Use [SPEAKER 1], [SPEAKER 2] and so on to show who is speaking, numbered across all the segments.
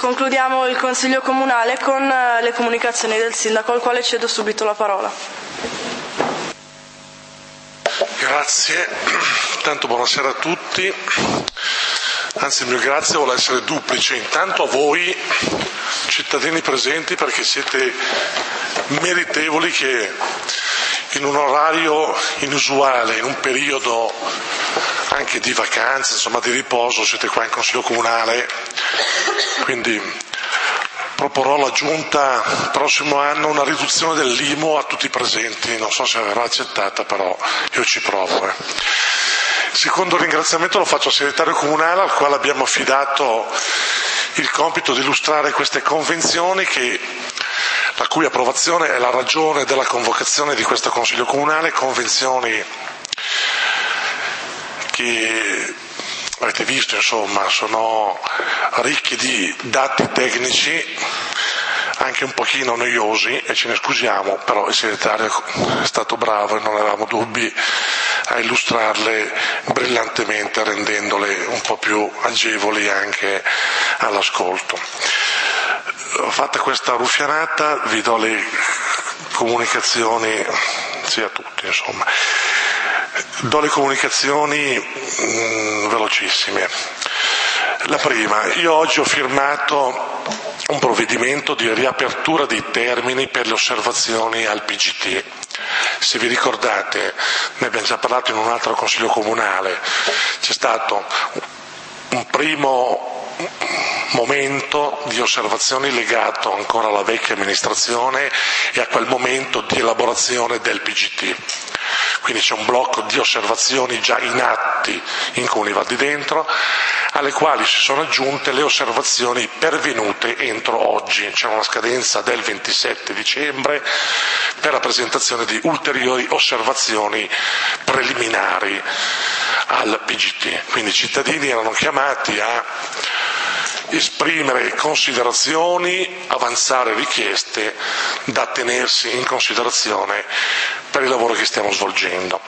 [SPEAKER 1] concludiamo il Consiglio Comunale con le comunicazioni del Sindaco, al quale cedo subito la parola.
[SPEAKER 2] Grazie, intanto buonasera a tutti. Anzi, il mio grazie vuole essere duplice. Intanto a voi, cittadini presenti, perché siete meritevoli che in un orario inusuale, in un periodo anche di vacanze, insomma di riposo, siete qua in Consiglio Comunale, quindi proporrò alla Giunta il prossimo anno una riduzione dell'IMU a tutti i presenti, non so se verrà accettata, però io ci provo. Il secondo ringraziamento lo faccio al segretario comunale, al quale abbiamo affidato il compito di illustrare queste convenzioni la cui approvazione è la ragione della convocazione di questo Consiglio Comunale, convenzioni che avete visto, insomma, sono ricchi di dati tecnici, anche un pochino noiosi, e ce ne scusiamo, però il segretario è stato bravo e non avevamo dubbi a illustrarle brillantemente, rendendole un po' più agevoli anche all'ascolto. Fatta questa ruffianata, vi do le comunicazioni, sì, a tutti, insomma. Do le comunicazioni velocissime. La prima, io oggi ho firmato un provvedimento di riapertura dei termini per le osservazioni al PGT. Se vi ricordate, ne abbiamo già parlato in un altro Consiglio Comunale, c'è stato un primo momento di osservazioni legato ancora alla vecchia amministrazione e a quel momento di elaborazione del PGT. Quindi c'è un blocco di osservazioni già in atti in Comuni Val di Dentro, alle quali si sono aggiunte le osservazioni pervenute entro oggi. C'è una scadenza del 27 dicembre per la presentazione di ulteriori osservazioni preliminari al PGT. Quindi i cittadini erano chiamati a esprimere considerazioni, avanzare richieste da tenersi in considerazione per il lavoro che stiamo svolgendo.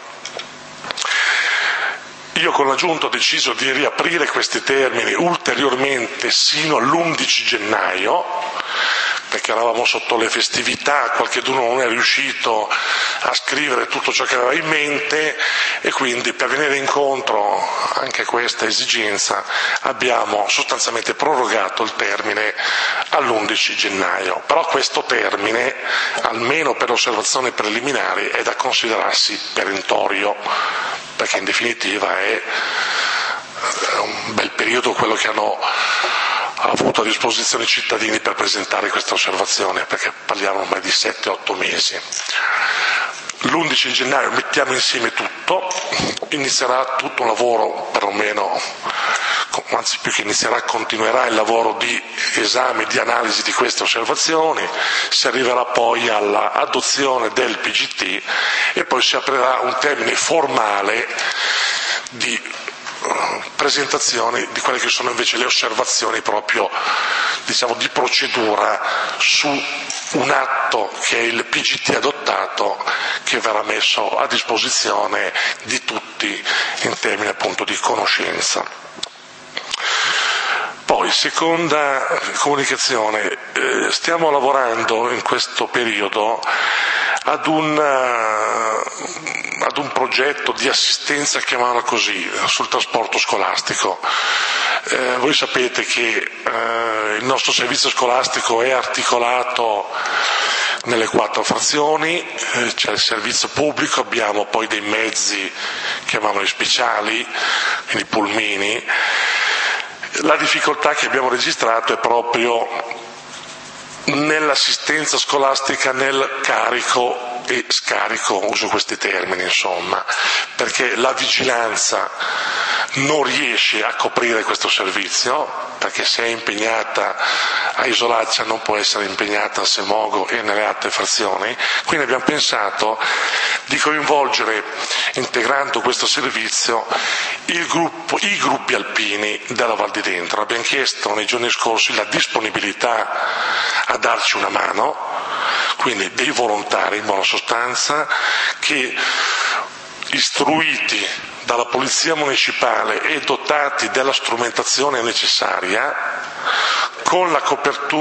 [SPEAKER 2] Io con la Giunta ho deciso di riaprire questi termini ulteriormente sino all'11 gennaio, perché eravamo sotto le festività, qualcheduno non è riuscito a scrivere tutto ciò che aveva in mente e quindi per venire incontro anche a questa esigenza abbiamo sostanzialmente prorogato il termine all'11 gennaio. Però questo termine, almeno per osservazioni preliminari, è da considerarsi perentorio, perché in definitiva è un bel periodo quello che hanno avuto a disposizione i cittadini per presentare questa osservazione, perché parliamo ormai di 7-8 mesi. L'11 gennaio mettiamo insieme tutto, inizierà tutto un lavoro, perlomeno, anzi più che inizierà, continuerà il lavoro di esame, di analisi di queste osservazioni, si arriverà poi all'adozione del PGT e poi si aprirà un termine formale di presentazioni di quelle che sono invece le osservazioni proprio, diciamo, di procedura su un atto che è il PGT adottato, che verrà messo a disposizione di tutti in termini appunto di conoscenza. Poi, seconda comunicazione, stiamo lavorando in questo periodo ad un progetto di assistenza, chiamiamola così, sul trasporto scolastico. Voi sapete che il nostro servizio scolastico è articolato nelle 4 frazioni, c'è il servizio pubblico, abbiamo poi dei mezzi, chiamiamoli speciali, quindi pulmini. La difficoltà che abbiamo registrato è proprio nell'assistenza scolastica, nel carico e scarico, uso questi termini insomma, perché la vigilanza non riesce a coprire questo servizio, perché se è impegnata a Isolaccia non può essere impegnata a Semogo e nelle altre frazioni, quindi abbiamo pensato di coinvolgere, integrando questo servizio, i gruppi alpini della Val di Dentro. Abbiamo chiesto nei giorni scorsi la disponibilità a darci una mano, quindi dei volontari in buona sostanza, che istruiti dalla Polizia Municipale e dotati della strumentazione necessaria, con la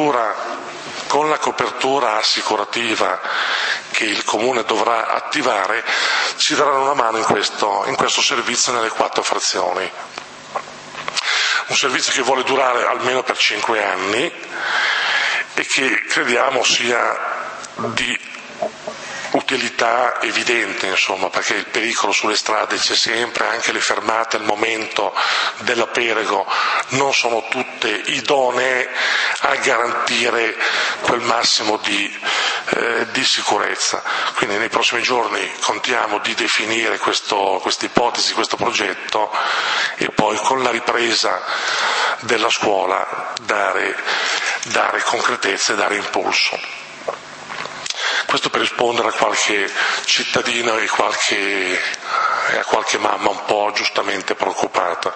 [SPEAKER 2] copertura assicurativa che il Comune dovrà attivare, ci daranno una mano in questo servizio nelle 4 frazioni. Un servizio che vuole durare almeno per 5 anni e che crediamo sia di utilità evidente, insomma, perché il pericolo sulle strade c'è sempre, anche le fermate al momento della Perego non sono tutte idonee a garantire quel massimo di sicurezza. Quindi nei prossimi giorni contiamo di definire questa ipotesi, questo progetto, e poi con la ripresa della scuola dare concretezza e dare impulso. Questo per rispondere a qualche cittadino e a qualche mamma un po' giustamente preoccupata.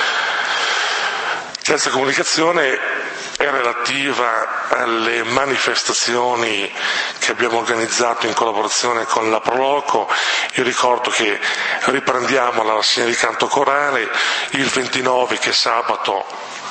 [SPEAKER 2] Terza comunicazione è relativa alle manifestazioni che abbiamo organizzato in collaborazione con la Proloco. Io ricordo che riprendiamo la rassegna di canto corale, il 29 che è sabato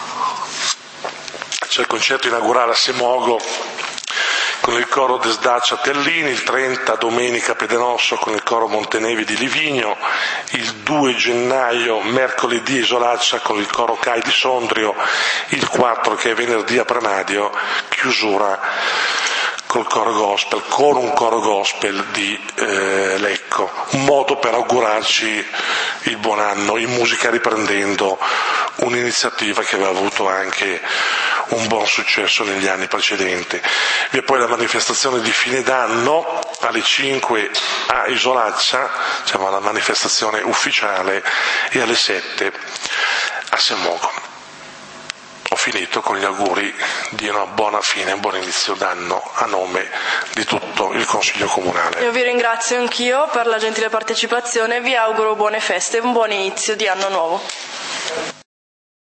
[SPEAKER 2] c'è il concerto inaugurale a Semogo con il coro Desdacia Tellini, il 30 domenica Pedenosso con il coro Montenevi di Livigno, il 2 gennaio mercoledì Isolaccia con il coro Cai di Sondrio, il 4 che è venerdì a Pramadio, chiusura col coro gospel, con un coro gospel di Lecco. Un modo per augurarci il buon anno in musica, riprendendo un'iniziativa che aveva avuto anche un buon successo negli anni precedenti. Vi è poi la manifestazione di fine d'anno alle 5 a Isolaccia, diciamo la manifestazione ufficiale, e alle 7 a Semogo. Ho finito con gli auguri di una buona fine, un buon inizio d'anno a nome di tutto il Consiglio Comunale.
[SPEAKER 1] Io vi ringrazio anch'io per la gentile partecipazione e vi auguro buone feste e un buon inizio di anno nuovo.